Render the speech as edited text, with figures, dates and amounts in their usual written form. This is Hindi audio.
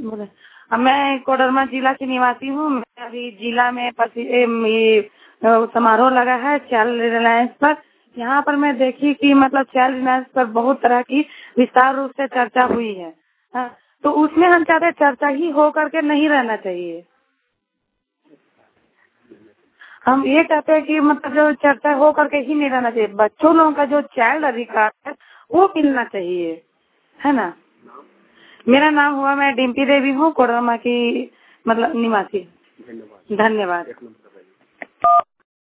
बोले मैं कोडरमा जिला की निवासी हूँ। मैं अभी जिला में ये समारोह लगा है चाइल्ड रिलायंस पर। यहाँ पर मैं देखी कि मतलब चाइल्ड रिलायंस पर बहुत तरह की विस्तार रूप से चर्चा हुई है। हाँ, तो उसमें हम चाहते हैं चर्चा ही हो करके नहीं रहना चाहिए। हम ये कहते हैं कि मतलब जो चर्चा हो करके ही नहीं रहना चाहिए। बच्चों लोगों का जो चाइल्ड अधिकार है वो मिलना चाहिए, है ना। मेरा नाम हुआ, मैं डिम्पी देवी हूँ, कोडरमा की मतलब निवासी। धन्यवाद।